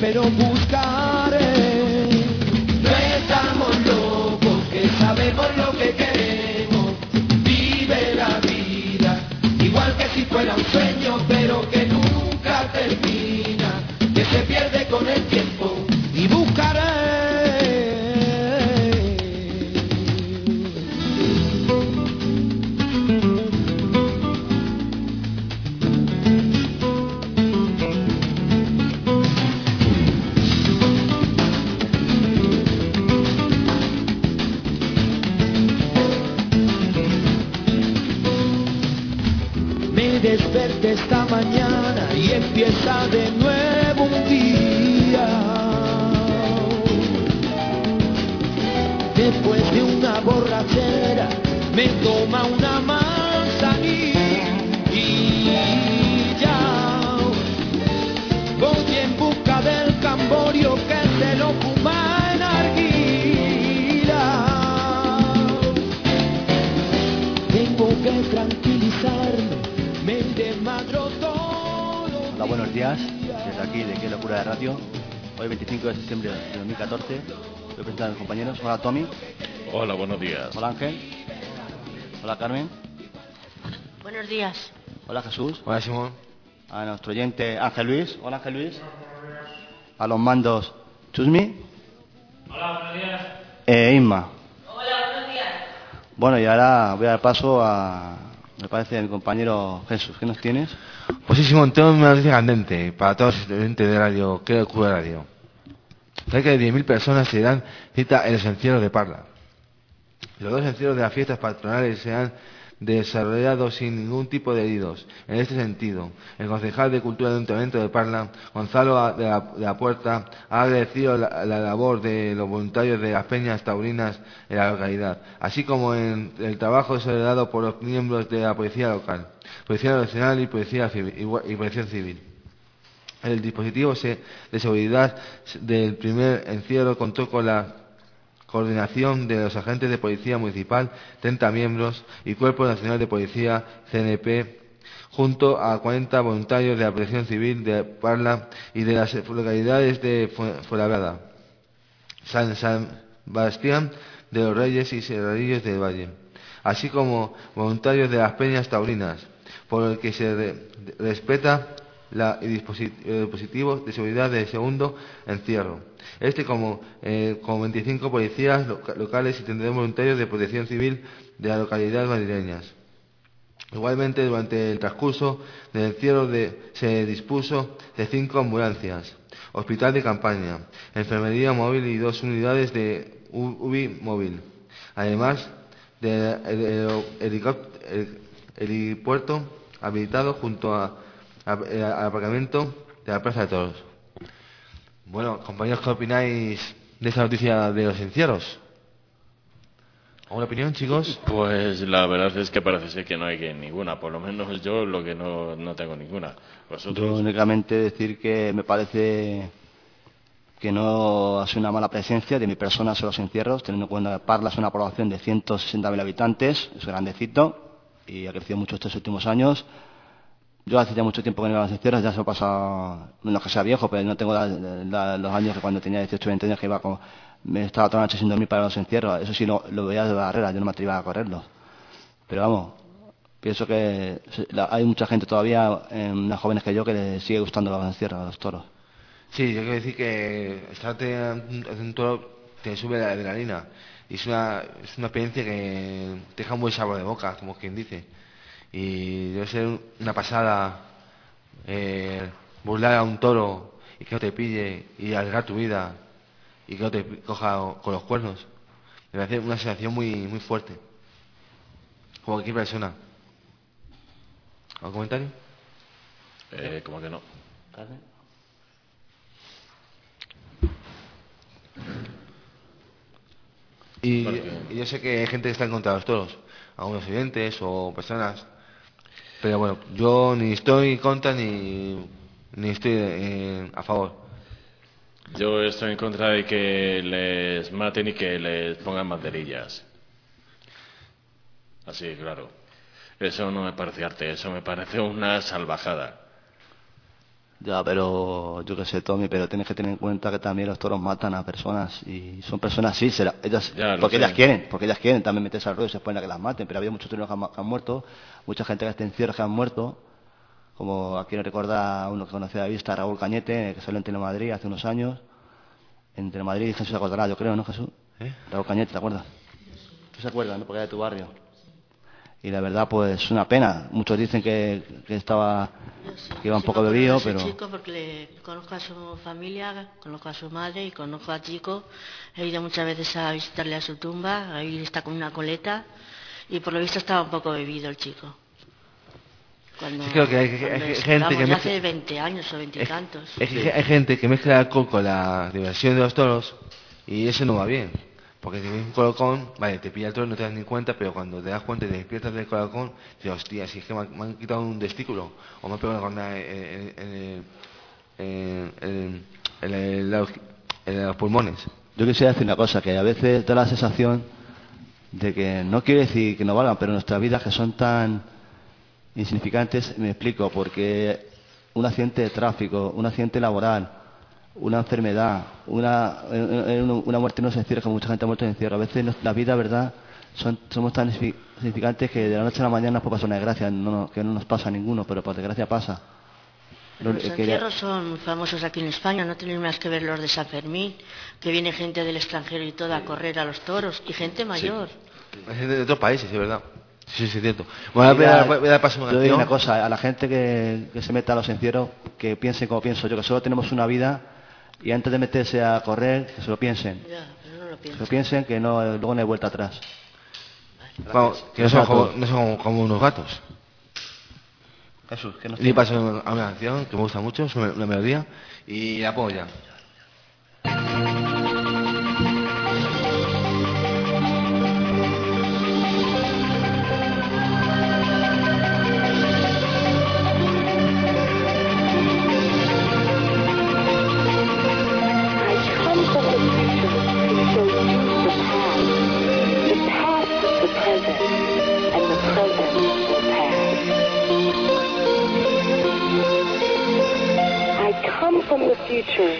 pero buscaré. No estamos locos, que sabemos lo que queremos. Vive la vida, igual que si fuera un sueño, pero que nunca termina, que se pierde con el tiempo. Y buscaré. Desperté esta mañana y empieza de nuevo un día. Después de una borrachera me toma una manzanilla y ya voy en busca del camborio que se lo fuma en arguila. Tengo que tranquilizarme. Hola, buenos días, desde aquí de Qué Locura de Radio. Hoy 25 de septiembre de 2014. Voy a presentar a mis compañeros. Hola, Tommy. Hola, buenos días. Hola, Ángel. Hola, Carmen. Buenos días. Hola, Jesús. Hola, Simón. A nuestro oyente Ángel Luis. Hola, Ángel Luis. A los mandos Chusmi. Hola, buenos días. Inma. Hola, buenos días. Bueno, y ahora voy a dar paso a, me parece, a mi compañero Jesús. ¿Qué nos tienes? Pues sí, Simón, tengo una noticia candente para todos los oyentes de radio, Qué Locura de Radio. Cerca de 10.000 personas se dan cita en los encierros de Parla. Los dos encierros de las fiestas patronales se han desarrollado sin ningún tipo de heridos. En este sentido, el concejal de Cultura del Ayuntamiento de Parla, Gonzalo de la Puerta, ha agradecido la labor de los voluntarios de las peñas taurinas en la localidad, así como en el trabajo desarrollado por los miembros de la Policía Local, Policía Nacional y Policía Civil. El dispositivo de seguridad del primer encierro contó con la coordinación de los agentes de Policía Municipal, 30 miembros, y Cuerpo Nacional de Policía, CNP, junto a 40 voluntarios de la Protección Civil de Parla y de las localidades de Fuenlabrada, San Sebastián de los Reyes y Serradillos del Valle, así como voluntarios de las peñas taurinas, por el que se respeta el dispositivo de seguridad del segundo encierro. Como 25 policías locales y 32 voluntarios de protección civil de las localidades madrileñas. Igualmente, durante el transcurso del encierro se dispuso de 5 ambulancias, hospital de campaña, enfermería móvil y 2 unidades de UBI móvil, además del helipuerto habilitado junto al aparcamiento de la Plaza de Toros. Bueno, compañeros, ¿qué opináis de esta noticia de los encierros? ¿Alguna opinión, chicos? Pues la verdad es que parece ser que no hay ninguna, por lo menos yo lo que no tengo ninguna. ¿Vosotros? Yo únicamente decir que me parece que no ha sido una mala presencia de mi persona en los encierros, teniendo en cuenta que Parla es una población de 160.000 habitantes, es grandecito y ha crecido mucho estos últimos años. Yo hace ya mucho tiempo que no iba a las encierros, ya se ha pasado, no es que sea viejo, pero no tengo los años que cuando tenía 18 o 20 años que iba me estaba toda la noche sin dormir para los encierros. Eso sí lo veía de barrera, yo no me atrevía a correrlos. Pero vamos, pienso que hay mucha gente todavía, más jóvenes que yo, que les sigue gustando los encierros, los toros. Sí, yo quiero decir que estarte en un toro te sube la adrenalina y es una experiencia que te deja un buen sabor de boca, como quien dice. Y debe ser una pasada burlar a un toro y que no te pille y arriesgar tu vida y que no te coja con los cuernos. Debe ser una sensación muy, muy fuerte, como cualquier persona. ¿Algún comentario? Como que no. Y yo sé que hay gente que está en contra de los toros, algunos oyentes o personas, pero bueno, yo ni estoy en contra ni estoy a favor. Yo estoy en contra de que les maten y que les pongan banderillas. Así, claro. Eso no me parece arte, eso me parece una salvajada. Ya, pero yo qué sé, Tommy, pero tienes que tener en cuenta que también los toros matan a personas y son personas, sí, ellas, porque ellas quieren también meterse al ruedo y se ponen a que las maten, pero había muchos toreros que han muerto, mucha gente que está en cierres que han muerto, como aquí nos recuerda uno que conocía de vista, Raúl Cañete, que salió en Telemadrid hace unos años, en Telemadrid Jesús se acordará, yo creo, ¿no, Jesús? Raúl Cañete, ¿te acuerdas? ¿Tú se acuerdas, no? Porque era de tu barrio. Y la verdad, pues una pena. Muchos dicen que iba un poco bebido, pero... Chico, porque le conozco a su familia, conozco a su madre y conozco a Chico. He ido muchas veces a visitarle a su tumba, ahí está con una coleta y por lo visto estaba un poco bebido el chico. Sí, creo que hay gente que hace 20 años o 20 y tantos. Hay gente que mezcla alcohol con la diversión de los toros y eso no va bien. Porque si ves un colocón, vale, te pilla el toro, no te das ni cuenta, pero cuando te das cuenta y te despiertas del colocón, dices, hostia, si es que me han quitado un testículo, o me han pegado una cornada en los pulmones. Yo quisiera decir una cosa, que a veces da la sensación de que, no quiero decir que no valgan, pero nuestras vidas que son tan insignificantes, me explico, porque un accidente de tráfico, un accidente laboral, una enfermedad, una muerte en los encierros, que mucha gente ha muerto en encierro. A veces la vida, ¿verdad?, somos tan insignificantes que de la noche a la mañana nos puede pasar una desgracia, que no nos pasa a ninguno, pero por desgracia pasa. Los encierros son muy famosos aquí en España, no tienen más que ver los de San Fermín, que viene gente del extranjero y todo a correr a los toros, y gente mayor. Sí. Gente de otros países, es verdad. Sí, es cierto. Bueno, voy a dar paso a una canción. Yo digo una cosa, a la gente que se meta a los encierros, que piensen como pienso yo, que solo tenemos una vida. Y antes de meterse a correr, que se lo piensen. Ya, pero no lo piensen. Se lo piensen, que no, luego no hay vuelta atrás. Vamos, que no son como unos gatos. Jesús, que no y paso a una canción que me gusta mucho, es una melodía, y la pongo ya. From the future.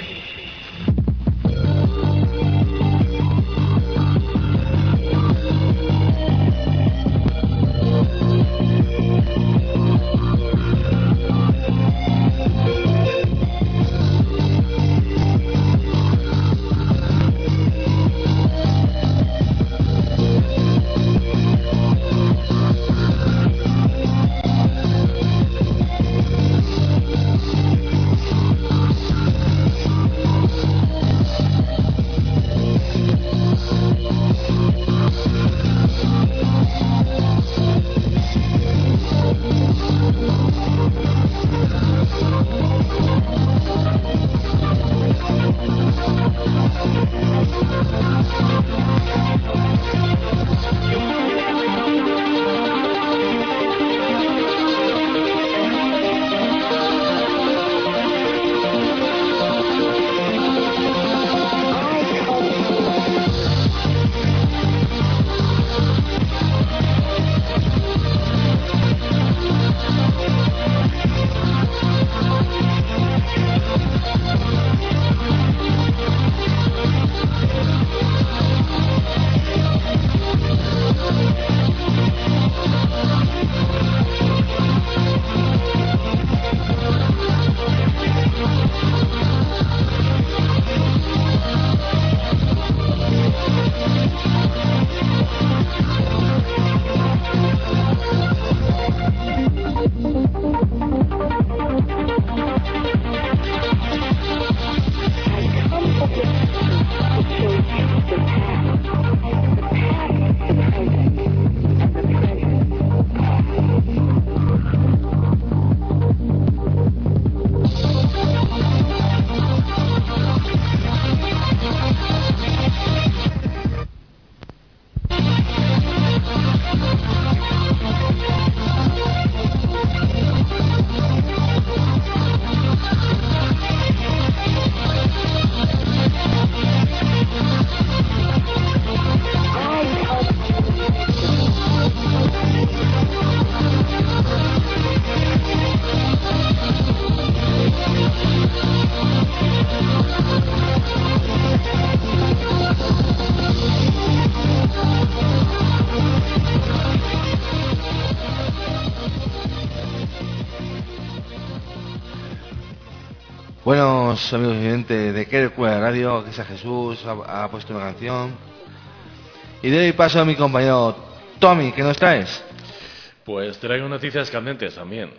Buenos amigos oyentes de Qué Cura Radio, aquí está Jesús, ha puesto una canción. Y doy paso a mi compañero Tommy, ¿qué nos traes? Pues traigo noticias candentes también.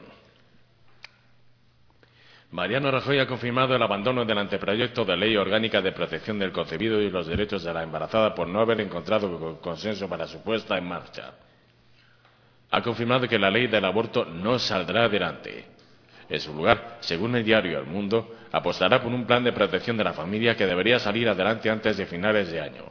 Mariano Rajoy ha confirmado el abandono del anteproyecto de ley orgánica de protección del concebido y los derechos de la embarazada por no haber encontrado consenso para su puesta en marcha. Ha confirmado que la ley del aborto no saldrá adelante. En su lugar, según el diario El Mundo, apostará por un plan de protección de la familia que debería salir adelante antes de finales de año.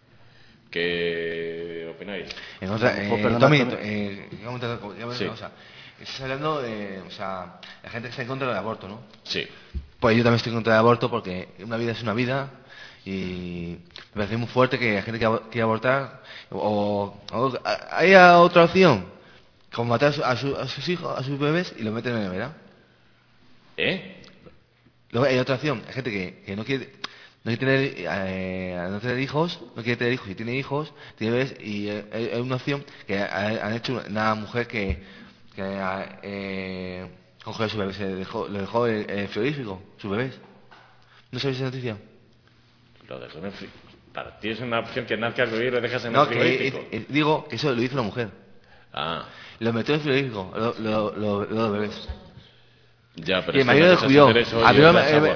¿Qué opináis? Tommy, sí. Estás hablando de la gente que está en contra del aborto, ¿no? Sí. Pues yo también estoy en contra del aborto porque una vida es una vida y me parece muy fuerte que la gente que quiera abortar ¿hay otra opción? Como matar a sus hijos, a sus bebés y los meten en la nevera. Luego hay otra opción, hay gente que no quiere tener hijos, no quiere tener hijos y tiene hijos, tiene bebés, y hay una opción que han hecho una mujer que congeló su bebé, lo dejó en el frigorífico, sus bebés. ¿No sabéis esa noticia? Lo dejó en el frigorífico. Para ti es una opción que nazca el bebé y lo dejas en el frigorífico. Digo que eso lo hizo una mujer. Lo metió en el frigorífico, los bebés. Ya, pero y el marido descubrió. Abrió.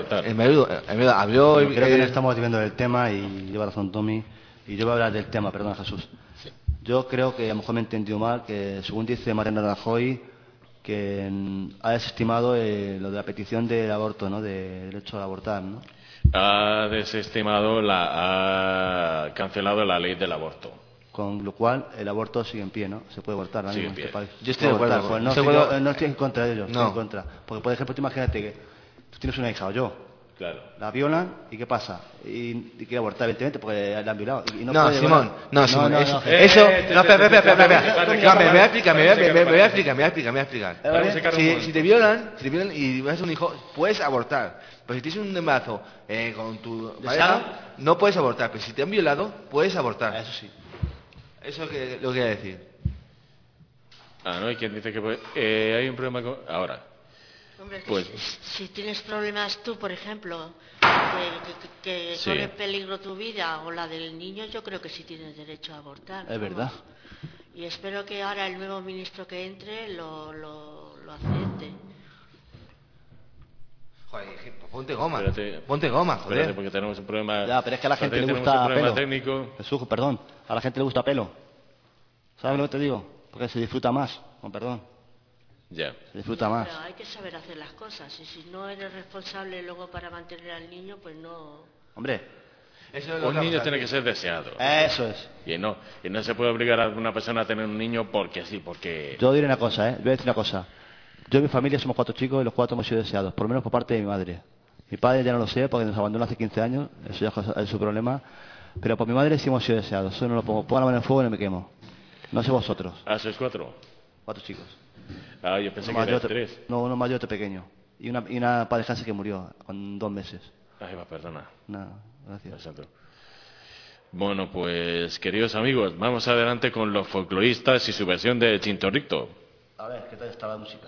Creo que no estamos viendo el tema y lleva razón Tommy. Y yo voy a hablar del tema, perdona Jesús. Sí. Yo creo que a lo mejor me he entendido mal, que según dice Mariano Rajoy, que ha desestimado lo de la petición del aborto, ¿no? De derecho a abortar, ¿no? Ha desestimado, ha cancelado la ley del aborto. Con lo cual el aborto sigue en pie, ¿no? Se puede abortar, ¿no? Sigue en pie. Yo estoy de acuerdo. Pues no estoy en contra de ellos, estoy en contra. Porque, por ejemplo, tú imagínate que tú tienes una hija o yo. Claro. La violan y ¿qué pasa? Y quiere abortar, evidentemente, porque la han violado. Y no, Simón. Eso. Me voy a explicar. Si te violan y vas a un hijo, puedes abortar. Pero si tienes un embarazo con tu pareja, no puedes abortar. Pero si te han violado, puedes abortar. Eso sí. Eso es lo que quería decir. ¿No? Hay quien dice que hay un problema con... Ahora. Hombre, pues si tienes problemas tú, por ejemplo, que sí, corre peligro tu vida o la del niño, yo creo que sí tienes derecho a abortar. Es verdad. Y espero que ahora el nuevo ministro que entre lo acepte. Joder, ponte goma. Joder. Espérate, porque tenemos un problema... Ya, pero es que a la gente le gusta pelo. Técnico. Jesús, perdón. A la gente le gusta pelo. ¿Sabes lo que te digo? Porque se disfruta más. Con perdón. Ya. Se disfruta más. Pero hay que saber hacer las cosas. Y si no eres responsable luego para mantener al niño, pues no... Hombre. Un niño tiene que ser deseado. Eso es. Y no se puede obligar a una persona a tener un niño porque sí, porque... Yo diré una cosa, Voy a decir una cosa. Yo y mi familia somos 4 chicos y los 4 hemos sido deseados, por lo menos por parte de mi madre. Mi padre ya no lo sé porque nos abandonó hace 15 años, eso ya es su problema. Pero por mi madre sí hemos sido deseados. Eso no lo pongo la mano en el fuego y no me quemo. No sé vosotros. ¿Sois 4? 4 chicos. Yo pensé que erais 3. No, uno mayor, otro pequeño. Y una pareja que murió con 2 meses. Perdona. Nada, gracias. Bueno, pues queridos amigos, vamos adelante con los folcloristas y su versión de Chintorrito. A ver, ¿qué tal está la música?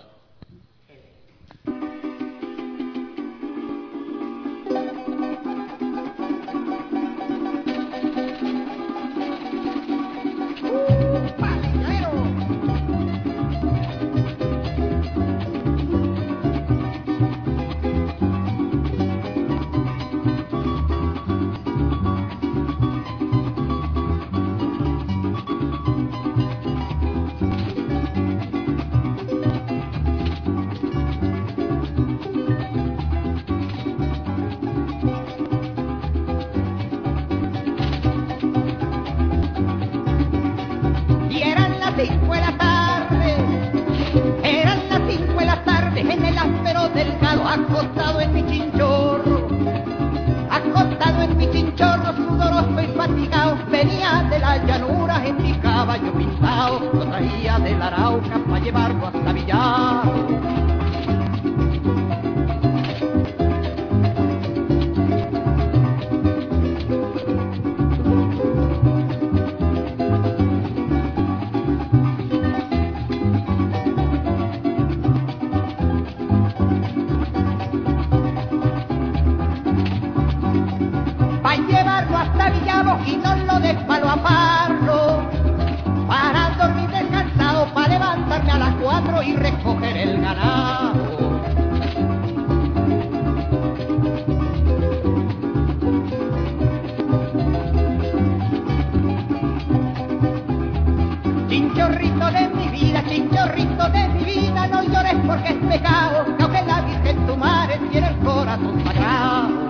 que es pecado, que aunque la Virgen tu madre tiene el corazón sagrado.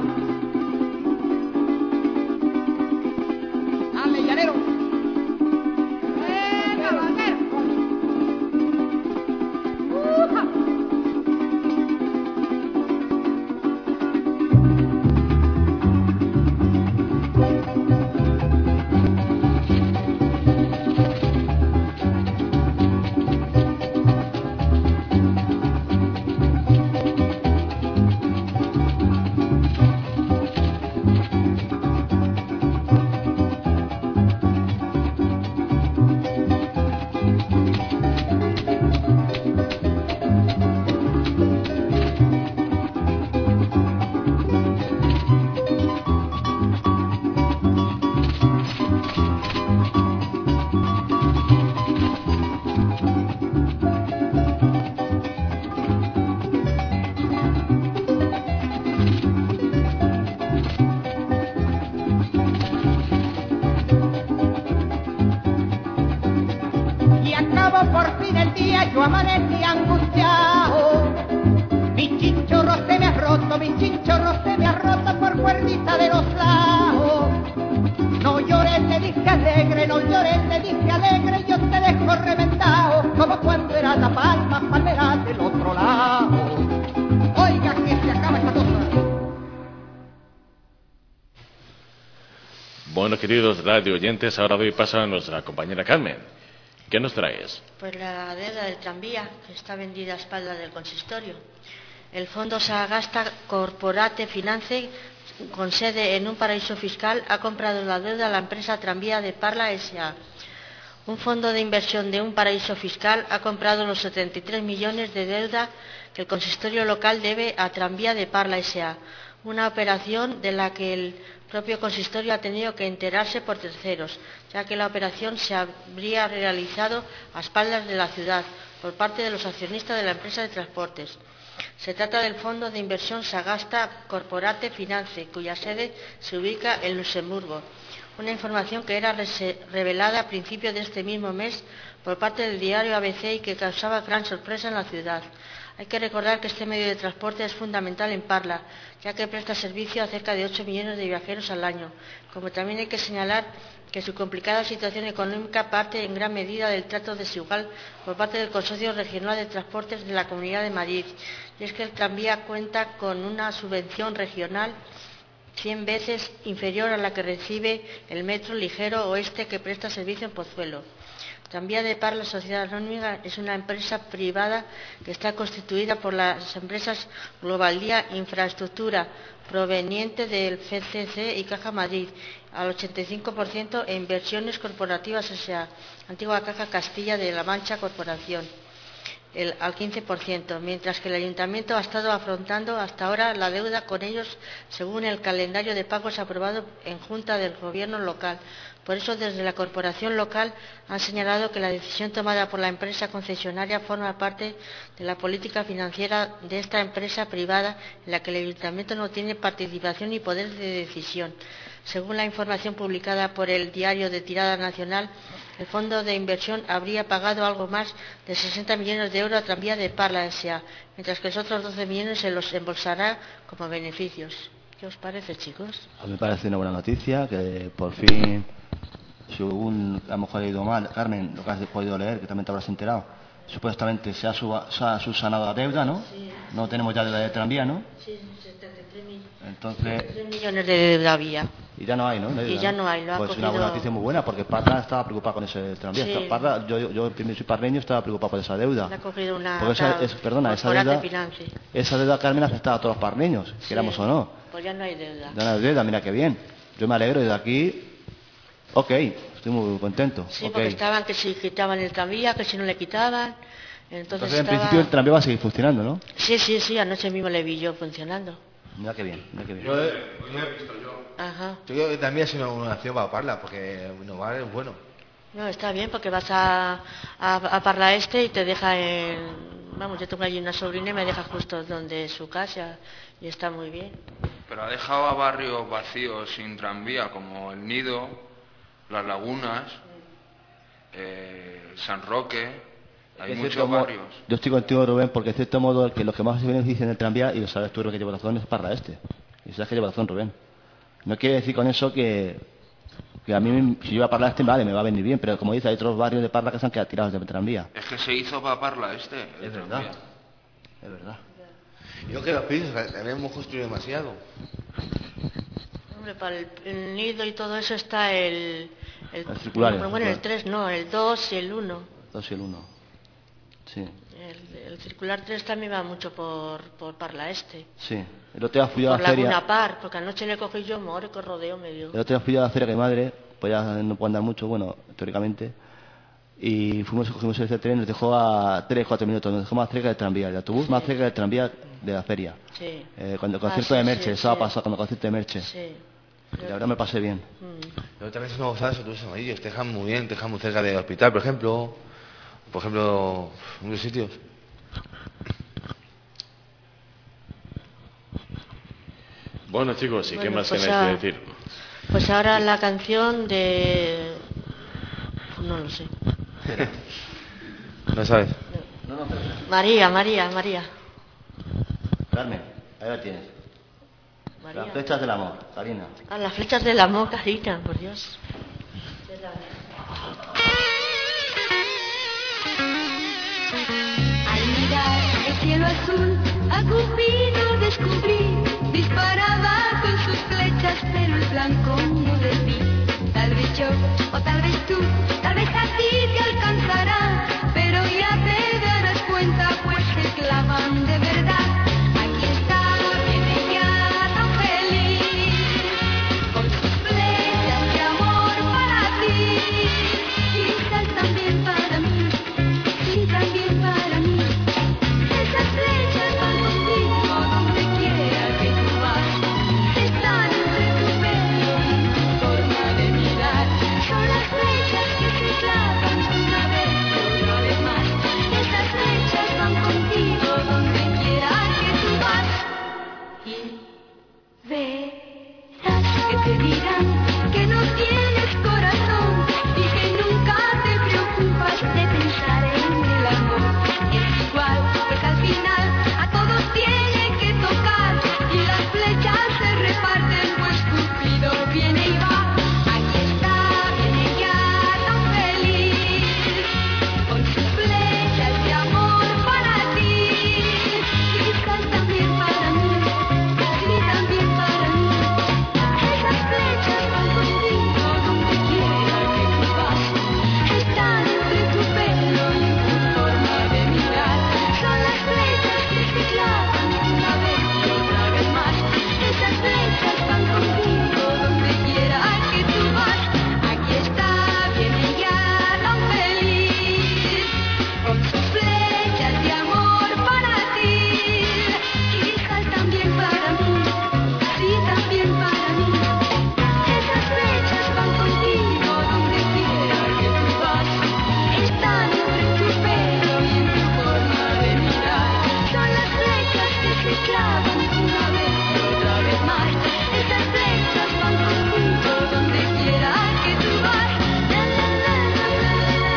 ¡Ale, llanero! ¡Caballero! Por fin el día yo amanecí angustiado. Mi chinchorro se me ha roto, mi chinchorro se me ha roto por cuerdita de los lados. No llores, le dije alegre, no llores, le dije alegre, yo te dejo reventado, como cuando era la palma, palmera del otro lado. Oiga que se acaba esta cosa. Bueno, queridos radio oyentes, ahora doy paso a nuestra compañera Carmen. ¿Qué nos traes? Pues la deuda del tranvía, que está vendida a espaldas del consistorio. El Fondo Sagasta Corporate Finance, con sede en un paraíso fiscal, ha comprado la deuda a la empresa Tranvía de Parla S.A. Un fondo de inversión de un paraíso fiscal ha comprado los 73 millones de deuda que el consistorio local debe a Tranvía de Parla S.A., una operación de la que el propio consistorio ha tenido que enterarse por terceros, ya que la operación se habría realizado a espaldas de la ciudad por parte de los accionistas de la empresa de transportes. Se trata del fondo de inversión Sagasta Corporate Finance, cuya sede se ubica en Luxemburgo. Una información que era revelada a principios de este mismo mes por parte del diario ABC y que causaba gran sorpresa en la ciudad. Hay que recordar que este medio de transporte es fundamental en Parla, ya que presta servicio a cerca de 8 millones de viajeros al año. Como también hay que señalar que su complicada situación económica parte en gran medida del trato desigual por parte del Consorcio Regional de Transportes de la Comunidad de Madrid. Y es que el tranvía cuenta con una subvención regional 100 veces inferior a la que recibe el metro ligero oeste que presta servicio en Pozuelo. Tranvía de Parla Sociedad Anónima es una empresa privada que está constituida por las empresas Globaldía Infraestructura, proveniente del FCC y Caja Madrid, al 85%, e Inversiones Corporativas S.A., antigua Caja Castilla de la Mancha Corporación, al 15%, mientras que el Ayuntamiento ha estado afrontando hasta ahora la deuda con ellos según el calendario de pagos aprobado en Junta del Gobierno local. Por eso, desde la corporación local han señalado que la decisión tomada por la empresa concesionaria forma parte de la política financiera de esta empresa privada en la que el Ayuntamiento no tiene participación ni poder de decisión. Según la información publicada por el diario de tirada nacional, el fondo de inversión habría pagado algo más de 60 millones de euros a Tranvía de Parla S.A., mientras que los otros 12 millones se los embolsará como beneficios. ¿Qué os parece, chicos? A mí me parece una buena noticia, que por fin, según a lo mejor he ido mal, Carmen, lo que has podido leer, que también te habrás enterado, supuestamente se ha subsanado la deuda, ¿no? Sí. No tenemos ya deuda de tranvía, ¿no? Sí, 73 millones. Entonces, 3 millones de deuda había. y ya no hay, ¿no? Deuda, Y ya no hay, lo ha pues cogido... una buena noticia muy buena, porque Parla estaba preocupada con ese tranvía. Sí. Parla, yo primero soy parreño, estaba preocupado por esa deuda. Le ha cogido una... Porque esa deuda, Carmen, afectaba a todos los parreños, Sí. queramos o no. Pues ya no hay deuda. Ya no hay deuda, mira qué bien. Yo me alegro, y de aquí, ok, estoy muy contento. Sí, okay. porque estaban que si quitaban el tranvía, que si no le quitaban. Entonces en principio el tranvía va a seguir funcionando, ¿no? Sí, anoche mismo le vi yo funcionando. Mira qué bien, mira qué bien. Ajá. Yo creo que también es una acción para Parla, porque innovar es bueno. No, está bien, porque vas a Parla Este y te deja en... Vamos, yo tengo allí una sobrina y me deja justo donde es su casa y está muy bien. Pero ha dejado a barrios vacíos sin tranvía, como El Nido, Las Lagunas, San Roque, Hay muchos barrios. Yo estoy contigo, Rubén, porque de cierto modo que los que más se benefician del tranvía, y lo sabes tú, Rubén, que lleva razón, es Parla Este. Y sabes que lleva razón, Rubén. No quiere decir con eso que a mí, si yo iba a Parla Este, vale, me va a venir bien, pero como dice, hay otros barrios de Parla que se han quedado tirados del tranvía. Es que se hizo para Parla Este. Es verdad. Es verdad. Yo creo que los pisos hemos construido demasiado. Hombre, para el nido y todo eso está el circular. Bueno, el 3 no, el 2 y el 1. El 2 y el 1. Sí. El circular 3 también va mucho por Parla Este. Sí. El otro día fui a por la feria. Laguna Par, porque anoche le cogí yo more con rodeo medio. El otro día fui a la feria que mi madre, pues ya no puede andar mucho, bueno, teóricamente. Y cogimos ese tren, nos dejó a 3-4 minutos, nos dejó más cerca del tranvía, el autobús más cerca del tranvía de la feria. Sí. Cuando el concierto de Merche, el sábado pasado, cuando el concierto de Merche. Sí. Y la verdad me pasé bien. Pero también son gozadas autobuses amarillos, te dejan muy bien, te dejan muy cerca del hospital, por ejemplo, unos sitios. Bueno, chicos, ¿y qué más pues tenéis que decir? Pues ahora la canción de... No lo sé. ¿No sabes? María. Carmen, ahí la tienes. María. Las flechas del amor, Karina. Ah, las flechas del amor, Karina, por Dios. Al mirar el cielo azul, a Cupido descubrí, disparaba con sus flechas, pero el blanco no les vi. Tal vez yo, o tal vez tú, tal vez a ti te alcanzará, pero ya te darás cuenta, pues se clavan de verdad. Aquí está, viene ya tan feliz, con sus flechas de amor para ti, quizás también para mí, y también para mí. Esas flechas van contigo donde quiera que tú vas, están entre tu pelo y tu forma de mirar. Son las flechas que se clavan una vez y otra vez más. Esas flechas van contigo donde quiera que tú vas. Y verás que te dirán que no tienes corazón y que nunca te preocupas de pensar en el amor. Es igual, pues al final a todos tienen que tocar y las flechas se reparten, pues Cupido viene y va. Aquí está, viene ya tan feliz, con sus flechas de amor para ti, quizás también para mí, y también para mí. Esas flechas van contigo donde quiera que tú vas, están entre tu pelo y tu forma de mirar. Son las flechas que se clavan una vez y otra vez más. Esas flechas van contigo donde quiera que tú vas. Aquí está, viene ya tan feliz, con sus flechas de amor para ti, quizás también para mí, sí también para mí. Esas flechas van contigo donde quiera que tú vas, están entre tu pelo y en tu forma de mirar. Son las flechas que se clavan una vez y otra vez más. Esas flechas van contigo donde quiera que tú vas. La, la, la, la, la,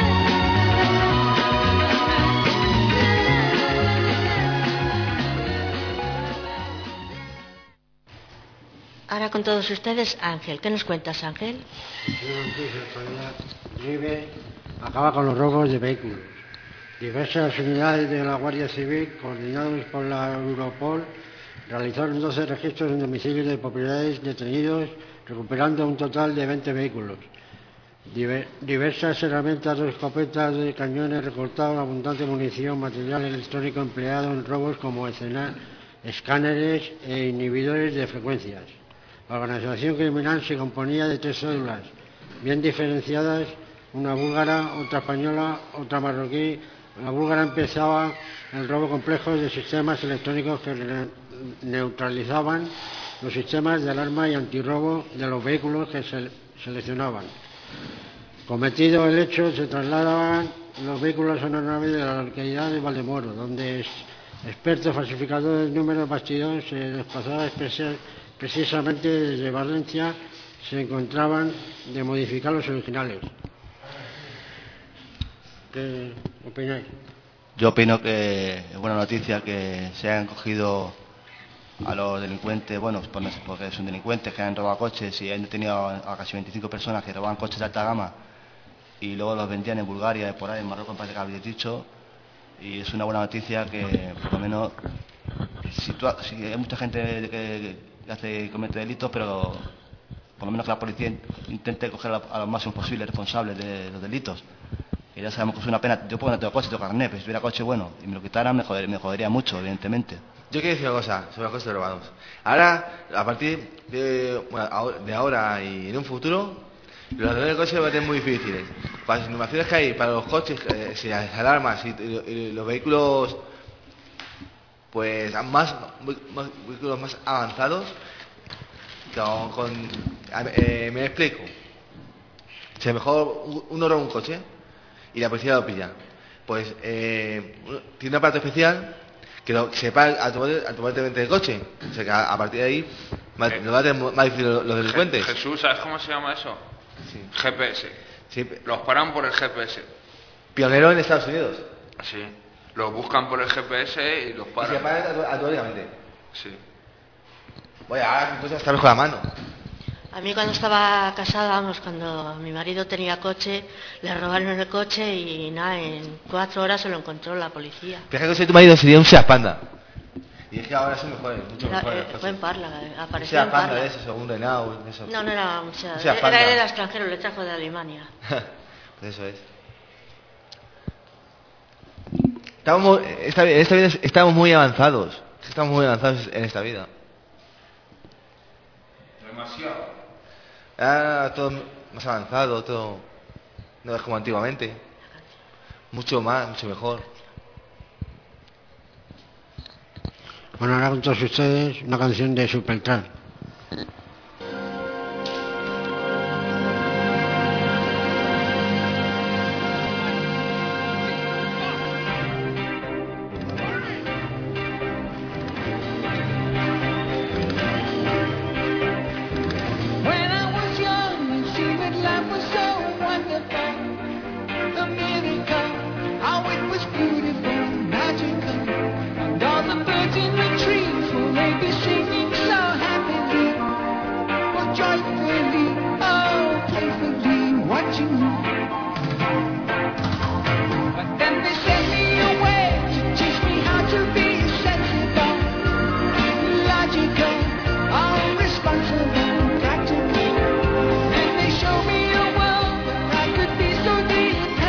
Ahora con todos ustedes, Ángel. ¿Qué nos cuentas, Ángel? Una noticia actualidad. Ribe acaba con los robos de vehículos. Diversas unidades de la Guardia Civil, coordinados por la Europol, realizaron 12 registros en domicilios de propiedades detenidos, recuperando un total de 20 vehículos. Diversas herramientas, escopetas de cañones recortados, abundante munición, material electrónico empleado en robos como escáneres e inhibidores de frecuencias. La organización criminal se componía de 3 células, bien diferenciadas, una búlgara, otra española, otra marroquí. La búlgara empezaba el robo complejo de sistemas electrónicos que neutralizaban los sistemas de alarma y antirrobo de los vehículos que se seleccionaban. Cometido el hecho, se trasladaban los vehículos a una nave de la localidad de Valdemoro, donde expertos falsificadores del número de bastidor se desplazaban precisamente desde Valencia, se encontraban de modificar los originales. ¿Qué opináis? Yo opino que es buena noticia que se hayan cogido a los delincuentes, bueno, porque son delincuentes que han robado coches y han detenido a casi 25 personas que robaban coches de alta gama y luego los vendían en Bulgaria, por ahí en Marruecos, parece que habéis dicho, y es una buena noticia que por lo menos si hay mucha gente que comete delitos, pero por lo menos que la policía intente coger a los máximos posibles responsables de los delitos. Y ya sabemos que es una pena. Yo porque no tengo coche, tengo carnet, pero si tuviera coche, bueno, y me lo quitaran, me jodería mucho, evidentemente. Yo quiero decir una cosa sobre los coches robados. Ahora, a partir de ahora y en un futuro, los ladrones de coches van a tener muy difíciles. Para las innovaciones que hay para los coches, si las alarmas y los vehículos, pues vehículos más avanzados, me explico. Si a lo mejor uno roba un coche y la policía lo pilla, pues tiene un aparato especial que se para automáticamente del coche. O sea que a partir de ahí lo va a tener más difícil los delincuentes. Jesús, ¿sabes cómo se llama eso? Sí. GPS. Sí. Los paran por el GPS. Pionero en Estados Unidos. Sí. Los buscan por el GPS y los paran. Y se paran automáticamente. Sí. Oye, ahora las cosas están mejor a mano. A mí cuando estaba casada, vamos, cuando mi marido tenía coche, le robaron el coche y nada, en 4 horas se lo encontró la policía. Fíjate que el coche de tu marido sería un Seat Panda. Y es que ahora son mejores, mucho mejores. Fue en Parla, apareció un en Seat Panda Parla. de esos, según Renault, eso. No era un Seat, Seat Panda. era extranjero, le trajo de Alemania. Pues eso es. En esta vida estamos muy avanzados. Estamos muy avanzados en esta vida. Demasiado. Todo más avanzado, todo no es como antiguamente. Mucho más, mucho mejor. Bueno, ahora con todos ustedes una canción de Supertramp.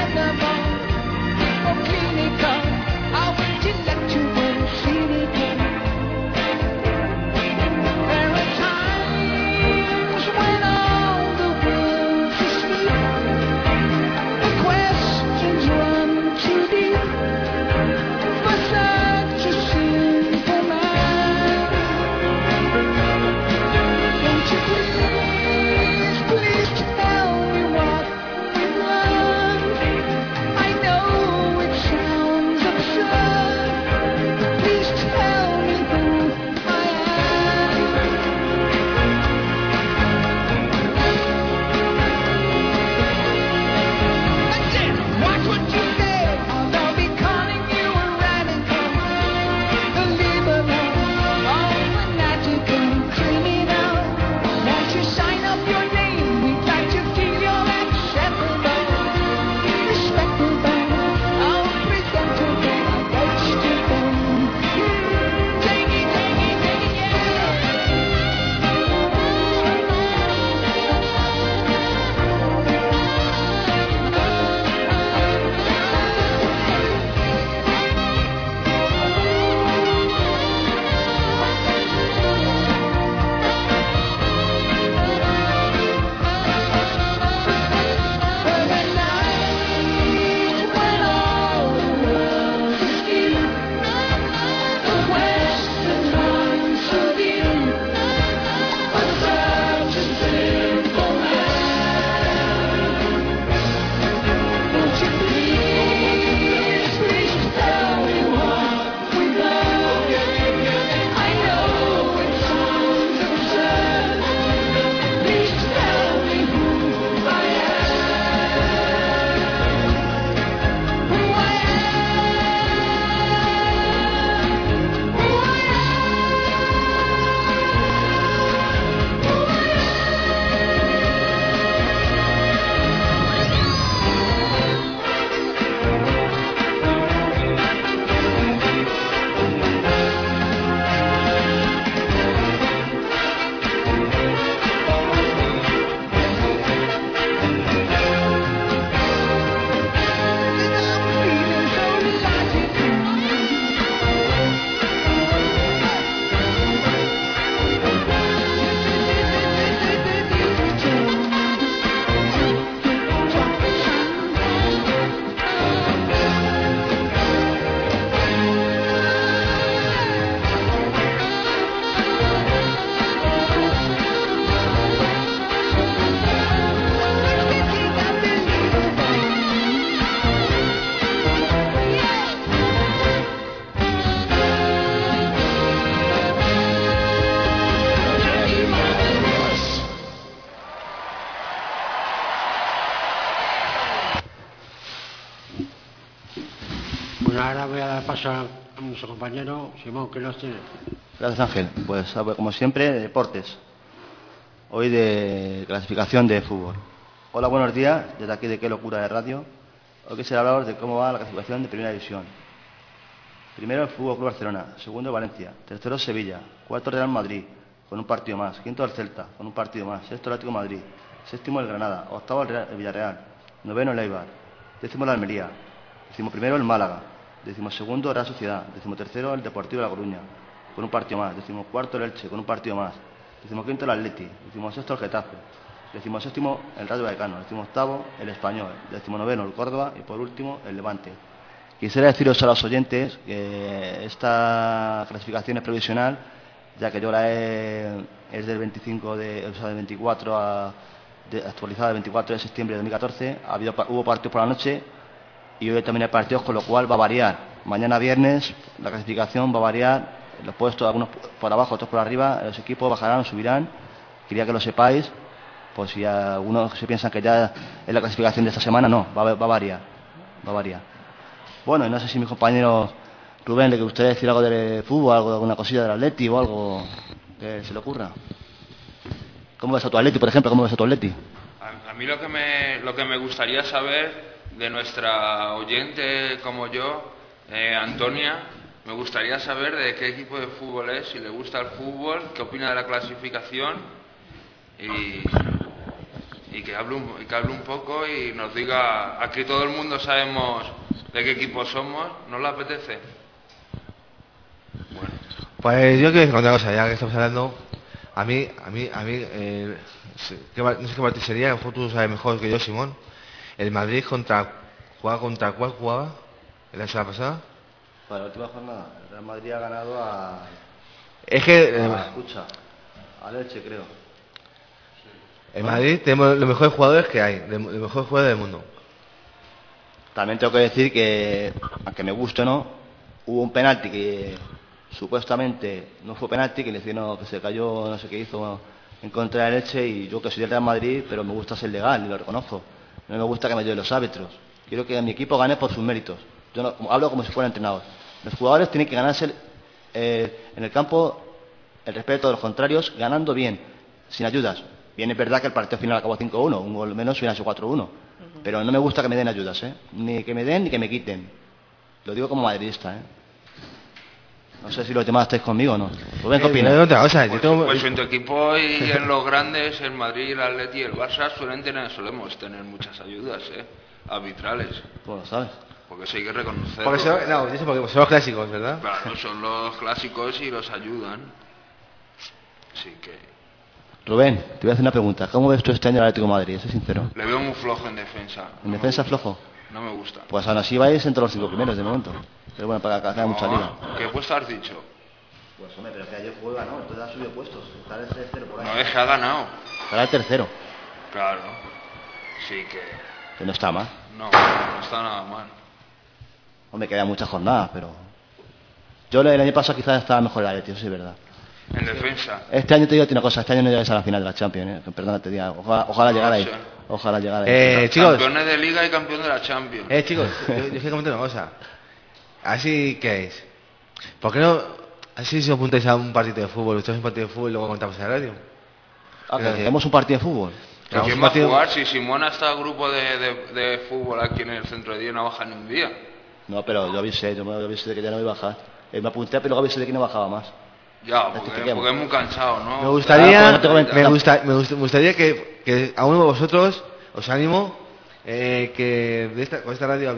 Clinical, I went to let you see it again. dar paso a nuestro compañero Simón, que nos tiene. Gracias, Ángel. Pues como siempre, de deportes. Hoy de clasificación de fútbol. Hola, buenos días. Desde aquí de Qué Locura de Radio. Hoy quisiera hablaros de cómo va la clasificación de Primera División. Primero el Fútbol Club Barcelona, segundo Valencia, tercero Sevilla, cuarto Real Madrid, con un partido más, quinto el Celta, con un partido más, sexto el Atlético de Madrid, séptimo el Granada, octavo el Villarreal, noveno el Eibar, décimo el Almería, decimoprimero el Málaga, decimosegundo Real Sociedad, decimotercero el Deportivo de La Coruña, con un partido más, decimocuarto el Elche, con un partido más, decimoquinto el Atleti, decimosexto el Getafe, decimoséptimo el Rayo Vallecano, decimoctavo el Español, decimonoveno el Córdoba y por último el Levante. Quisiera deciros a los oyentes que esta clasificación es provisional, ya que yo es del 25 del 24 actualizada del 24 de septiembre de 2014. Hubo partidos por la noche y hoy también hay partidos, con lo cual va a variar. Mañana viernes la clasificación va a variar, los puestos algunos por abajo, otros por arriba, los equipos bajarán o subirán. Quería que lo sepáis, pues si algunos se piensan que ya es la clasificación de esta semana, no, va a variar, va a variar. Bueno, y no sé si mi compañero Rubén le gustaría decir algo de fútbol, alguna cosilla del Atleti o algo que se le ocurra. ¿Cómo ves a tu Atleti, por ejemplo? ¿Cómo ves a tu Atleti? A mí lo que me gustaría saber de nuestra oyente como yo, Antonia, me gustaría saber de qué equipo de fútbol es, si le gusta el fútbol, qué opina de la clasificación y que hable un poco y nos diga, aquí todo el mundo sabemos de qué equipo somos, ¿nos le apetece? Bueno. Pues yo quiero decir otra cosa, ya que estamos hablando, a mí, no sé qué partido sería, a lo mejor tú sabes mejor que yo, Simón. El Madrid ¿jugaba contra cuál jugaba? ¿En la semana pasada? Para la última jornada, el Real Madrid ha ganado a... Es que... escucha, al Elche, creo. En Madrid tenemos los mejores jugadores que hay, los mejores jugadores del mundo. También tengo que decir que, aunque me guste o no, hubo un penalti que supuestamente no fue penalti, que le hicieron, que se cayó, no sé qué hizo, en contra del Elche, y yo que soy del Real Madrid, pero me gusta ser legal y lo reconozco. No me gusta que me lleven los árbitros. Quiero que mi equipo gane por sus méritos. Yo no, hablo como si fuera entrenador. Los jugadores tienen que ganarse en el campo el respeto de los contrarios, ganando bien, sin ayudas. Bien, es verdad que el partido final acabó 5-1, un gol menos hubiera sido 4-1. Pero no me gusta que me den ayudas, ni que me den ni que me quiten. Lo digo como madridista, No sé si los demás estáis conmigo o no. Rubén, ¿qué opinas? Pues en tu equipo y en los grandes, el Madrid, el Atleti y el Barça solemos tener muchas ayudas, arbitrales. Pues lo sabes. Porque eso hay que reconocerlo. Porque son los clásicos, ¿verdad? Claro, son los clásicos y los ayudan. Así que... Rubén, te voy a hacer una pregunta. ¿Cómo ves tú este año al Atlético de Madrid? Soy sincero. Le veo muy flojo en defensa. ¿En defensa flojo? No me gusta. Pues aún así vais entre los 5 primeros de momento. Pero bueno, para que haga mucha liga. ¿Qué puesto has dicho? Pues hombre, pero que ayer juega, ¿no? Entonces ha subido puestos. Está el tercero por ahí. No, es que ha ganado. Estará el tercero. Claro. Sí que... Que no está mal. No está nada mal. Hombre, quedan muchas jornadas, pero... Yo el año pasado quizás estaba mejor el Atleti, eso sí es verdad. En defensa. Este año te digo una cosa, este año no llegáis a la final de la Champions, Perdona, te diga, ojalá llegar ahí. Ojalá llegar ahí. Chicos, campeones de Liga y campeón de la Champions. Chicos, yo quiero comentar una cosa. Así que es. ¿Por qué no? Así si os apuntáis a un partido de fútbol, ustedes un partido de fútbol y luego contamos en la radio. Que tenemos un partido de fútbol. ¿Quién va a jugar? Si Simona está al grupo de fútbol aquí en el centro de día, no baja ni un día. No, pero yo avisé de que ya no iba a bajar. Me apunté, pero luego avisé de que no bajaba más. Ya, porque es muy cansado, ¿no? Me gustaría que a uno de vosotros os animo que con esta radio,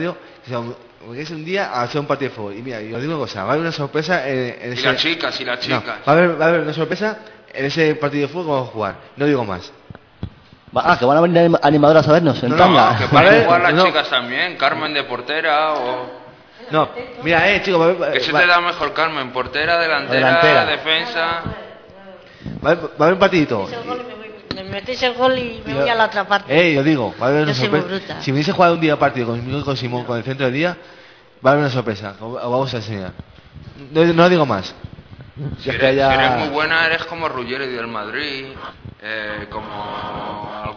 que es un día a hacer un partido de fútbol. Y mira, yo os digo una cosa, va a haber una sorpresa en ese... Y las chicas. No, va a haber una sorpresa en ese partido de fútbol que vamos a jugar. No digo más. Que van a venir animadoras a vernos en tanga. Que van a jugar las chicas también, Carmen de portera o... No, mira, chicos... ¿Qué se te da mejor, Carmen? ¿Portera, delantera, defensa? Va a haber un partidito. Me metéis el gol y me voy a la otra parte. Yo digo, va a haber una Yo soy sorpresa. muy bruta. Si me hubiese jugado un día partido conmigo y con Simón, con el centro del día, va a haber una sorpresa. Os vamos a enseñar. No digo más. Si eres muy buena, eres como Ruggeri del Madrid, como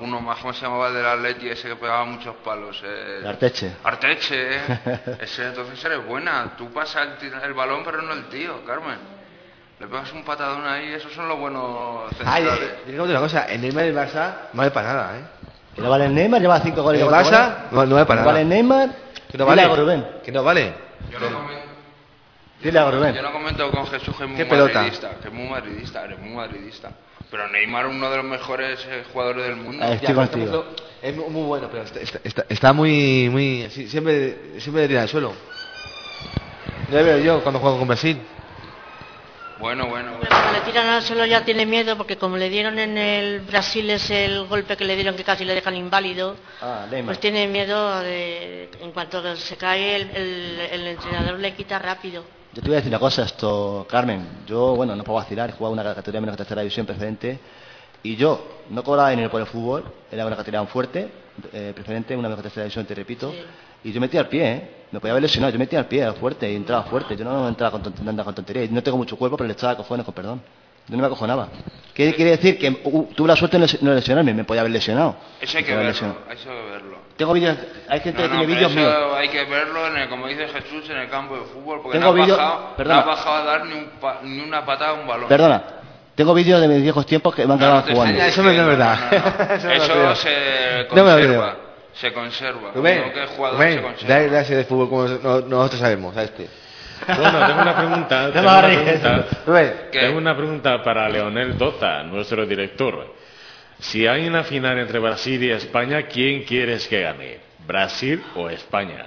uno más, ¿cómo se llamaba el del Atleti? Ese que pegaba muchos palos. Arteche. Arteche, ese, entonces eres buena. Tú pasas el balón, pero no el tío, Carmen. Le pegas un patadón ahí, esos son los buenos centrales. Digamos una cosa, el Neymar del Barça no vale para nada, ¿eh? Que no vale el Neymar, lleva 5 goles. El Barça no vale para nada. Vale el Neymar, que no vale. Dile a Rubén. Que no vale. Yo no comento. Dile a Rubén. Yo no comento con Jesús, que es muy madridista. Que es muy madridista, eres muy madridista. Pero Neymar, uno de los mejores jugadores del mundo. Estoy contigo. Es muy bueno, pero está muy así, siempre le tira al suelo. Ya veo yo cuando juego con Brasil. Bueno. Cuando le tiran al suelo ya tiene miedo, porque como le dieron en el Brasil ese golpe que le dieron que casi le dejan inválido, pues tiene miedo de, en cuanto se cae el entrenador le quita rápido. Yo te voy a decir una cosa, Carmen, yo, bueno, no puedo vacilar, he jugado una categoría menos que tercera división preferente, y yo no cobraba dinero por el fútbol, era una categoría fuerte, preferente, una menos que tercera división, te repito, sí. Y yo metía al pie, me podía haber lesionado, yo metía al pie fuerte y entraba fuerte, yo no entraba con tonterías, no tengo mucho cuerpo, pero le echaba cojones, con perdón. Yo no me acojonaba. ¿Qué quiere decir? Que tuve la suerte de no lesionarme, me podía haber lesionado. Eso hay que verlo, Tengo vídeos, hay gente que tiene vídeos míos. Hay que verlo, como dice Jesús, en el campo de fútbol, porque tengo no has bajado a dar ni una patada a un balón. Perdona, tengo vídeos de mis viejos tiempos que me han quedado jugando. Eso no es verdad. Eso se conserva. Se conserva. Rubén, que jugador se conserva. Dale clase de fútbol como nosotros sabemos, a este. Bueno, tengo una pregunta. Tengo una pregunta para Leonel Doza, nuestro director. Si hay una final entre Brasil y España, ¿quién quieres que gane? ¿Brasil o España?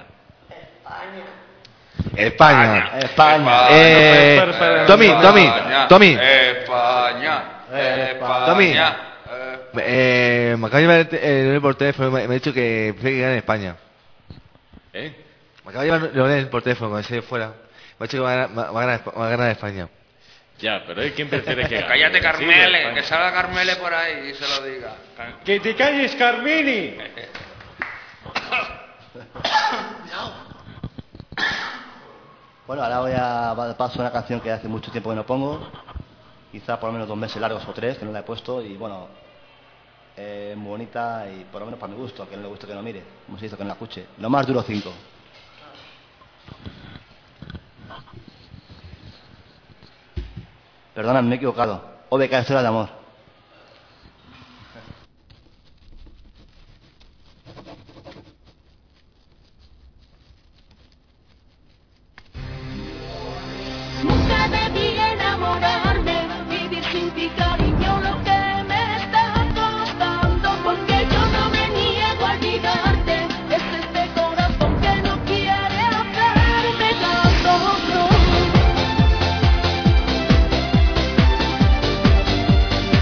España. Tommy. España. Me acaba de llevar Leonel por teléfono, me ha dicho que prefiere que gane España. Me acaba de llevar Leonel por teléfono, cuando se fuera. Me ha dicho que va a ganar España. Ya, pero ¿quién prefiere que gane? Cállate, Carmele, que salga Carmele por ahí y se lo diga. ¡Que te calles, Carmini! Bueno, ahora voy a paso una canción que hace mucho tiempo que no pongo. Quizá por lo menos 2 meses largos o 3 que no la he puesto, y bueno, muy bonita y por lo menos para mi gusto, a quien no le guste que no mire, como se dice, que no la escuche. Lo más duro 5. Perdona, me he equivocado. OBK, historia de amor. Nunca debí enamorarme, vivir sin ti, cariño, lo que me está costando, porque yo no me niego a olvidarte, es este corazón que no quiere hacerme caso.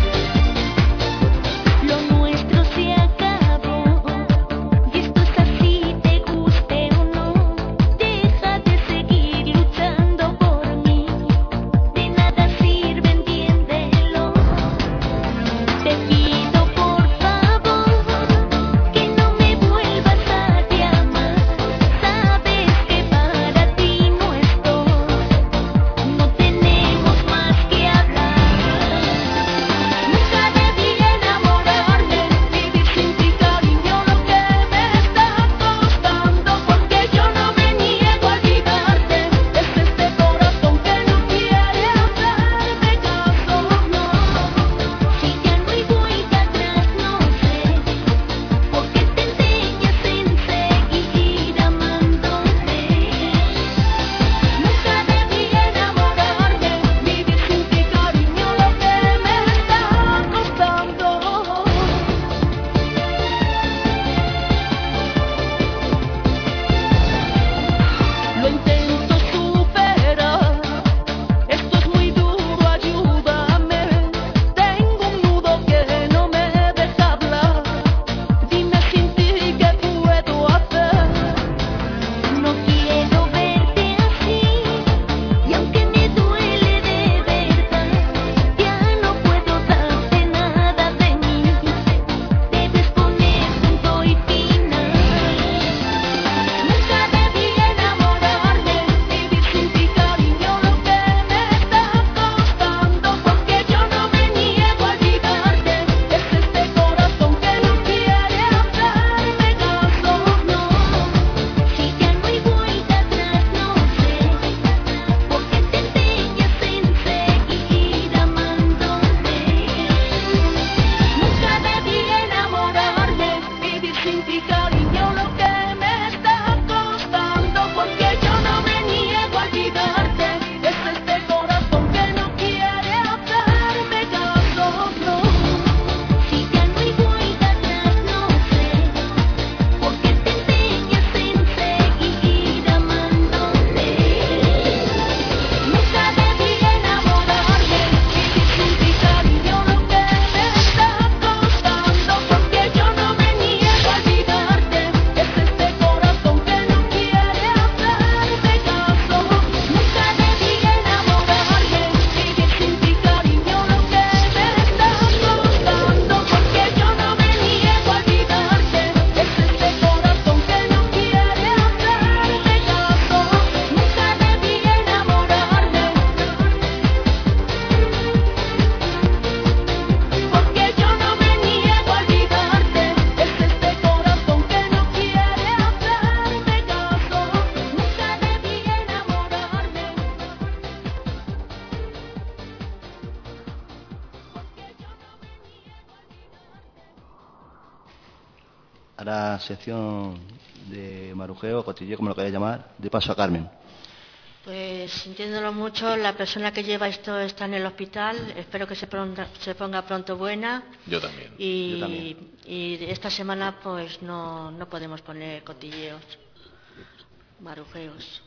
Ahora sección de marujeo, cotilleo, como lo queráis llamar, de paso a Carmen. Pues sintiéndolo mucho, la persona que lleva esto está en el hospital, espero que se ponga pronto buena. Yo también. Y esta semana pues no podemos poner cotilleos, marujeos.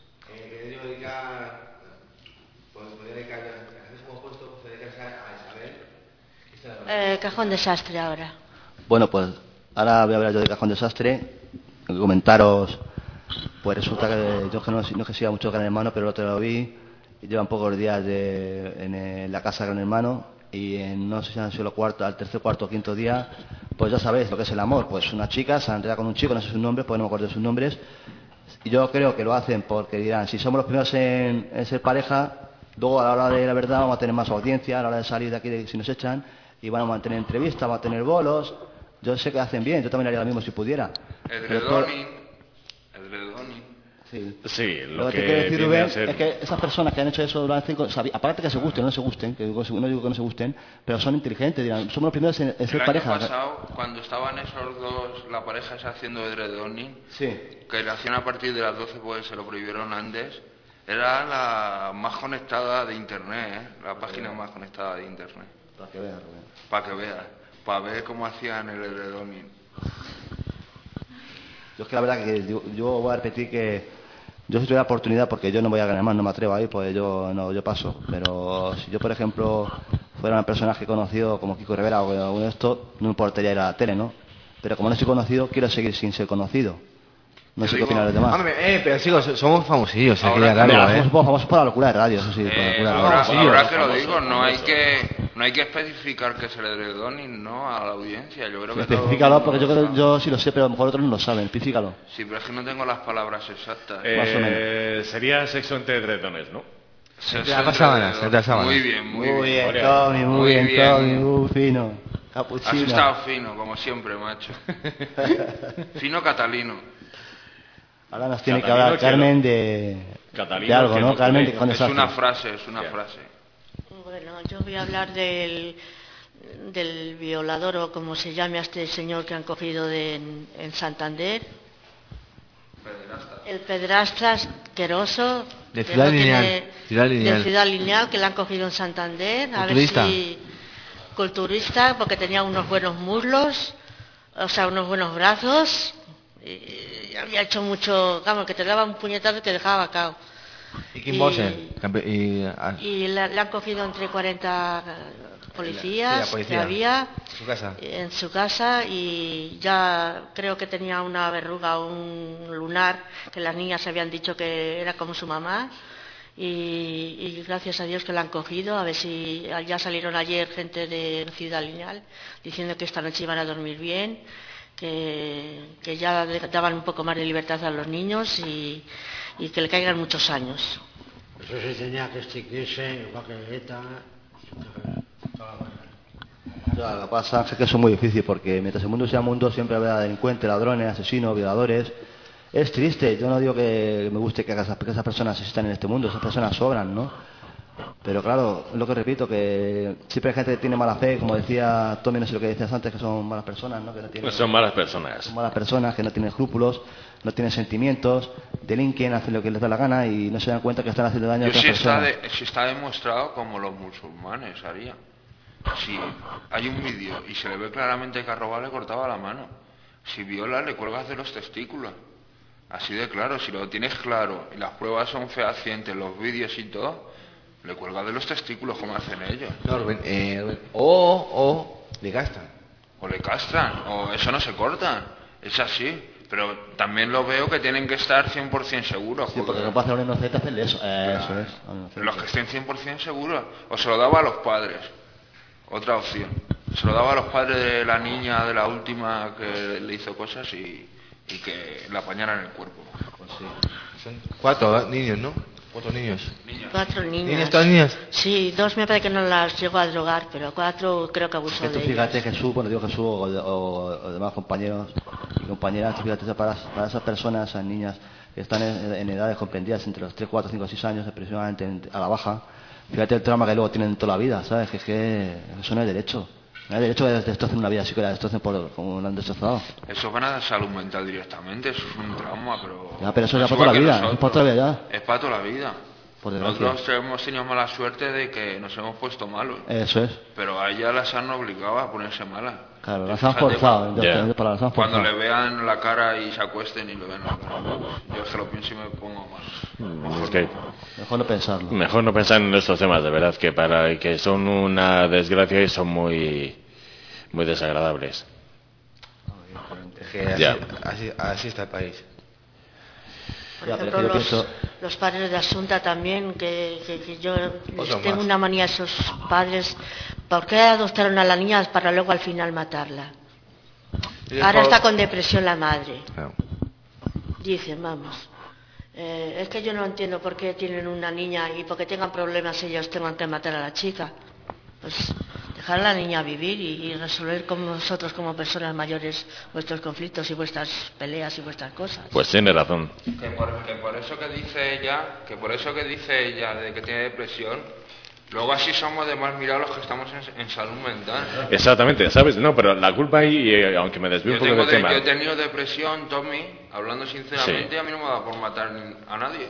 Cajón desastre ahora. Bueno, pues ahora voy a hablar yo de Cajón Desastre. Comentaros, pues resulta que yo no es que siga mucho Gran Hermano, pero el otro lo vi y llevan pocos días en la casa de Gran Hermano y no sé si han sido al tercer, cuarto o quinto día, pues ya sabéis lo que es el amor. Pues una chica se enreda con un chico, no sé sus nombres, pues no me acuerdo de sus nombres, y yo creo que lo hacen porque dirán, si somos los primeros en ser pareja, luego a la hora de la verdad vamos a tener más audiencia, a la hora de salir de aquí si nos echan, y vamos a tener entrevistas, vamos a tener bolos. Yo sé que hacen bien, yo también haría lo mismo si pudiera. Edredoning. Sí, lo que quiero decir, Rubén, es que esas personas que han hecho eso durante 5 años, aparte que se gusten, no se gusten, que no digo que no se gusten, pero son inteligentes, dirán, somos los primeros en ser pareja. El año pasado, cuando estaban esos dos, la pareja esa haciendo edredoning, sí, que lo hacían a partir de las 12, pues se lo prohibieron antes, era la más conectada de internet, la página más conectada de internet. Para que veas, Rubén. Para que veas, para ver cómo hacían el edredoning. Yo es que la verdad que yo voy a repetir que yo si tuviera la oportunidad, porque yo no voy a ganar más, no me atrevo a ir, pues yo paso. Pero si yo, por ejemplo, fuera un personaje conocido como Kiko Rivera o algo de esto, no me importaría ir a la tele, ¿no? Pero como no soy conocido, quiero seguir sin ser conocido. No sé qué opinan los demás. Pero chicos, somos famosillos, Vamos por la locura de radio, eso sí. Ahora que lo digo, no hay que especificar que es el edredoning, ¿no? A la audiencia. Yo creo que especifícalo, porque yo sí lo sé, pero a lo mejor otros no lo saben. Especifícalo. Sí, pero es que no tengo las palabras exactas. Más o menos. Sería sexo entre edredones, ¿no? Muy bien, muy bien, Tommy, muy fino. Capuchino. Has estado fino, como siempre, macho. Fino catalino. Ahora nos tiene que hablar Carmen de algo, ¿no? Carmen, es una frase. Bueno, yo voy a hablar del violador, o como se llame a este señor que han cogido en Santander. El pederasta asqueroso de Ciudad Lineal, que le han cogido en Santander. A ver si culturista, porque tenía unos buenos muslos, o sea, unos buenos brazos. Y había hecho mucho, vamos, que te daba un puñetazo y te dejaba cao. Y le han cogido entre 40 policías que había en su casa, y ya creo que tenía una verruga, un lunar, que las niñas habían dicho que era como su mamá, y gracias a Dios que la han cogido. A ver si ya salieron ayer gente de Ciudad Lineal diciendo que esta noche iban a dormir bien, que ya daban un poco más de libertad a los niños y que le caigan muchos años. Eso se tenía que extinguirse, igual que ETA. Lo que pasa es que eso es muy difícil, porque mientras el mundo sea mundo siempre habrá delincuentes, ladrones, asesinos, violadores. Es triste, yo no digo que me guste que esas personas existan en este mundo, esas personas sobran, ¿no? Pero claro, es lo que repito, que siempre hay gente que tiene mala fe, como decía Tommy, no sé lo que decías antes, que son malas personas, ¿no? Que no tienen, son malas personas. Son malas personas, que no tienen escrúpulos, no tienen sentimientos, delinquen, hacen lo que les da la gana y no se dan cuenta que están haciendo daño a otras personas. Si está demostrado como los musulmanes harían. Si hay un vídeo y se le ve claramente que a robar le cortaba la mano. Si viola, le cuelgas de los testículos. Así de claro, si lo tienes claro y las pruebas son fehacientes, los vídeos y todo, le cuelgas de los testículos como hacen ellos. No, Rubén, o le castran. O le castran, o eso no se cortan. Es así. Pero también lo veo que tienen que estar 100% seguros. Sí, porque no puede hacer un inocente hacerle eso. Eso es. Los que estén 100% seguros. O se lo daba a los padres. Otra opción. Se lo daba a los padres de la niña, de la última que le hizo cosas y que la apañaran en el cuerpo. Pues sí. Son 4 niños, ¿no? 4 niños. 4 niñas. ¿Niñas, todas niñas? Sí, 2 me parece que no las llegó a drogar, pero 4 creo que abusó de ellas. Fíjate, Jesús, bueno, digo Jesús o demás compañeros y compañeras, fíjate, para esas personas, esas niñas que están en edades comprendidas entre los 3, 4, 5, 6 años, aproximadamente a la baja, fíjate el trauma que luego tienen toda la vida, ¿sabes? Que eso no es derecho. No hay derecho a que destrocen una vida así, que la destrocen como la han destrozado. Eso van a salud mental directamente, eso es un trauma, pero... Ya, pero eso ya para toda la vida, es para toda la vida ya. Es para toda la vida. Por desgracia. Nosotros hemos tenido mala suerte de que nos hemos puesto malos. Eso es. Pero a ellas las han obligado a ponerse malas. Claro, las han forzado. Cuando le vean la cara y se acuesten y le vean la cara, yo se lo pienso y me pongo mal. Es que mejor no pensarlo. Mejor no pensar en estos temas, de verdad, que son una desgracia y son muy desagradables. Así está el país. Por ejemplo, los padres de Asunta también, que yo les tengo una manía a esos padres. ¿Por qué adoptaron a la niña para luego al final matarla? Ahora está con depresión la madre. Dicen, vamos. Es que yo no entiendo por qué tienen una niña y porque tengan problemas ellos tengan que matar a la chica. Pues dejar a la niña vivir y resolver con vosotros como personas mayores vuestros conflictos y vuestras peleas y vuestras cosas. Pues tiene razón. Que por eso que dice ella de que tiene depresión, luego así somos de más mirados los que estamos en salud mental. Exactamente, ¿sabes? No, pero la culpa ahí, aunque me desvío un poco del tema... Yo he tenido depresión, Tommy, hablando sinceramente, sí. A mí no me da por matar a nadie.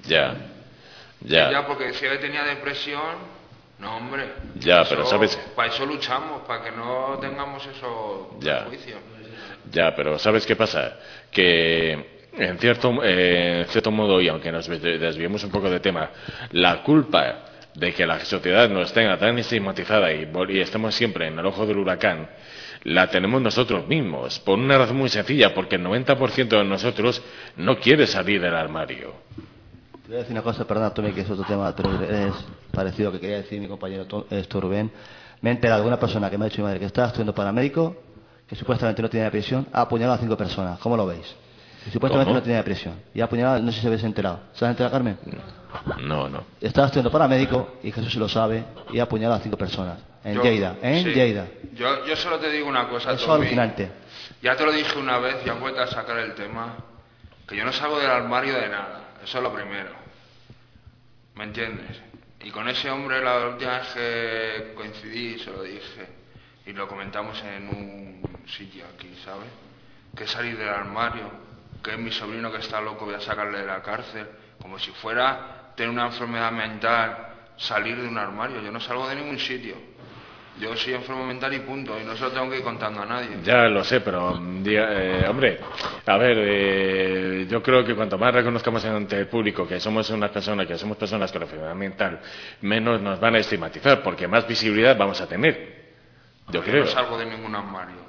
Ya, porque si yo tenía depresión... No, hombre. Ya, pero ¿sabes? Para eso luchamos, para que no tengamos esos prejuicios. Ya, pero ¿sabes qué pasa? Que en cierto modo, y aunque nos desviemos un poco de tema, la culpa de que la sociedad nos tenga tan estigmatizada y estemos siempre en el ojo del huracán, la tenemos nosotros mismos, por una razón muy sencilla, porque el 90% de nosotros no quiere salir del armario. Te voy a decir una cosa, perdona, Tommy, que es otro tema, pero es parecido a lo que quería decir mi compañero Rubén. Me he enterado de una persona que me ha dicho mi madre que está estudiando paramédico, que supuestamente no tiene depresión, ha apuñalado a 5 personas. ¿Cómo lo veis? Que supuestamente no tiene depresión. Y ha apuñalado, no sé si se habéis enterado. ¿Se has enterado, Carmen? No. Estaba estudiando paramédico, y Jesús se lo sabe, y ha apuñalado a 5 personas. En Lleida. Yo solo te digo una cosa, Eso Tommy. alucinante. Ya te lo dije una vez, ya han vuelto a sacar el tema, que yo no salgo del armario de nada. Eso es lo primero. ¿Me entiendes? Y con ese hombre la última vez que coincidí se lo dije y lo comentamos en un sitio aquí, ¿sabes? Que salir del armario, que es mi sobrino que está loco, voy a sacarle de la cárcel, como si fuera tener una enfermedad mental, salir de un armario. Yo no salgo de ningún sitio. Yo soy enfermo mental y punto, y no se lo tengo que ir contando a nadie. Ya lo sé, pero, hombre, a ver, yo creo que cuanto más reconozcamos ante el público que somos personas con enfermedad mental, menos nos van a estigmatizar, porque más visibilidad vamos a tener. Yo creo. No salgo de ningún armario.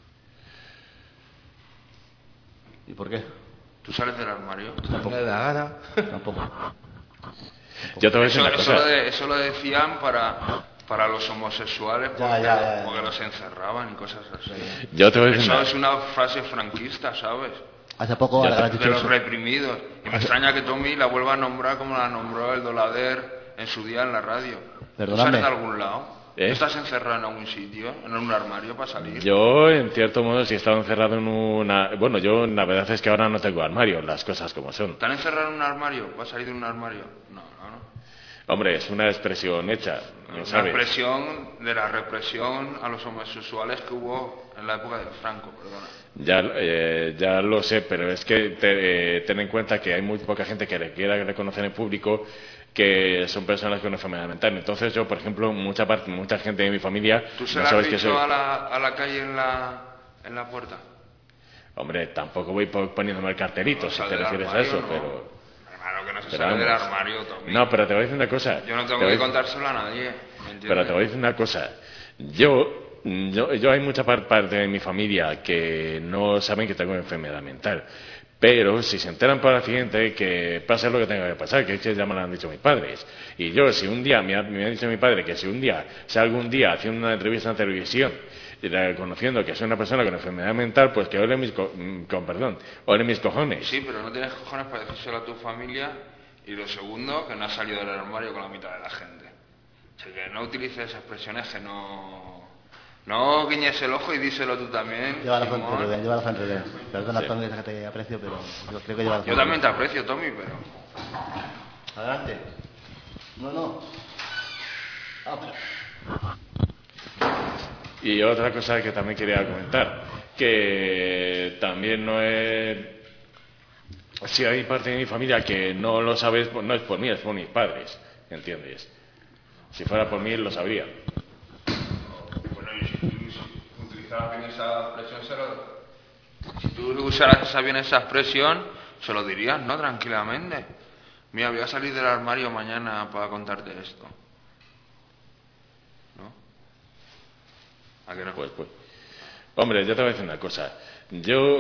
¿Y por qué? ¿Tú sales del armario? Tampoco. ¿De la gana? Tampoco. Yo te voy a decir una cosa. Eso lo decían para los homosexuales porque los encerraban y cosas así. Yo te voy a decir eso es una frase franquista, ¿sabes? Hace poco de los reprimidos. Y me extraña que Tommy la vuelva a nombrar como la nombró el Dolader en su día en la radio. Perdóname. ¿Tú sales de algún lado? ¿Estás encerrado en algún sitio? ¿En un armario para salir? Yo, en cierto modo, sí he estado encerrado en una... Bueno, yo la verdad es que ahora no tengo armario, las cosas como son. ¿Están encerrado en un armario? ¿Vas a salir de un armario? No. Hombre, es una expresión hecha, ¿no sabes? Una expresión de la represión a los homosexuales que hubo en la época de Franco, perdona. Ya lo sé, pero es que ten en cuenta que hay muy poca gente que le quiera reconocer en público que son personas con enfermedad mental. Entonces yo, por ejemplo, mucha gente de mi familia... ¿Tú se la has dicho a la calle en la puerta? Hombre, tampoco voy poniéndome el cartelito, si te refieres a eso, pero... Claro que no se sale del armario, Tommy. No, pero te voy a decir una cosa. Yo no tengo que contárselo a nadie. Pero te voy a decir una cosa. Yo hay mucha parte de mi familia que no saben que tengo enfermedad mental. Pero si se enteran por accidente, que pase lo que tenga que pasar, que ya me lo han dicho mis padres. Y yo, si un día, me ha dicho mi padre que si un día, algún día haciendo una entrevista en televisión, reconociendo que soy una persona con enfermedad mental, pues que ole mis cojones. Sí, pero no tienes cojones para decírselo a tu familia. Y lo segundo, que no has salido del armario con la mitad de la gente. Así que no utilices expresiones que no guiñes el ojo y díselo tú también. Lleva la frente, Rubén. Perdona, sí. Tommy, que te aprecio, pero yo creo que lleva la frente. Yo también te aprecio, Tommy, pero... Adelante. No. Y otra cosa que también quería comentar, que también no es... Si hay parte de mi familia que no lo sabes, pues no es por mí, es por mis padres, ¿entiendes? Si fuera por mí, lo sabría. Bueno, y si tú utilizabas bien esa expresión, si tú usaras bien esa expresión, se lo dirías, ¿no? Tranquilamente. Mira, voy a salir del armario mañana para contarte esto. ¿A qué no? Pues. Hombre, yo te voy a decir una cosa. Yo,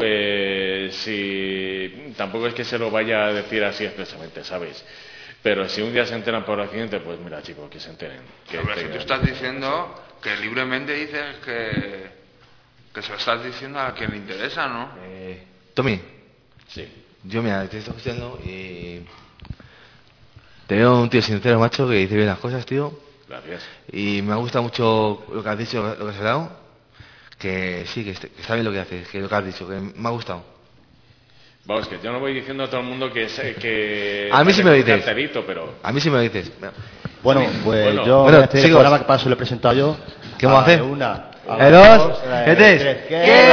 si tampoco es que se lo vaya a decir así expresamente, ¿sabes? Pero si un día se enteran por accidente, pues mira, chicos, que se enteren. Pero si tú estás diciendo que libremente dices que se lo estás diciendo a quien le interesa, ¿no? Tommy. Sí. Yo, mira, te estoy escuchando y... Te veo un tío sincero, macho, que dice bien las cosas, tío. Gracias. Y me ha gustado mucho lo que has dicho, lo que has hablado. Que sí, que está bien lo que haces, que lo que has dicho, que me ha gustado. Vamos, que yo no voy diciendo a todo el mundo que a mí sí me lo dices. Pero... A mí sí me lo dices. Bueno, pues yo voy a hacer el programa que paso, lo he presentado yo. ¿Qué vamos a hacer? Una, el dos, el tres. ¡Qué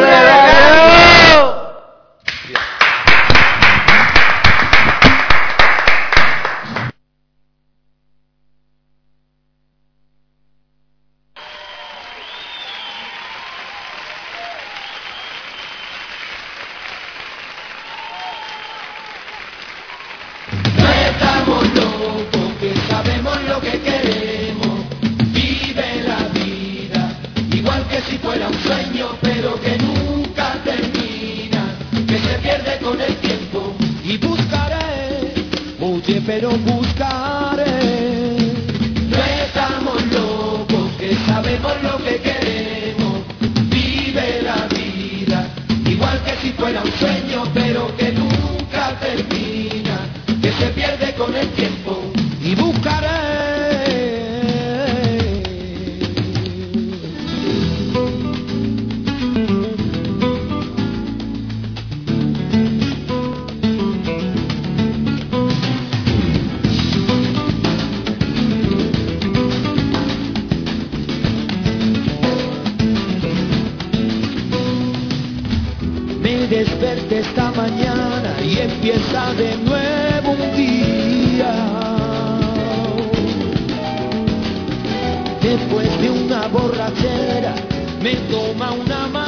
pero buscaré. No estamos locos, que sabemos lo que queremos. Vive la vida, igual que si fuera un sueño, pero que nunca termina, que se pierde con el tiempo. Y buscaré. Desperté esta mañana y empieza de nuevo un día. Después de una borrachera me toma una mano.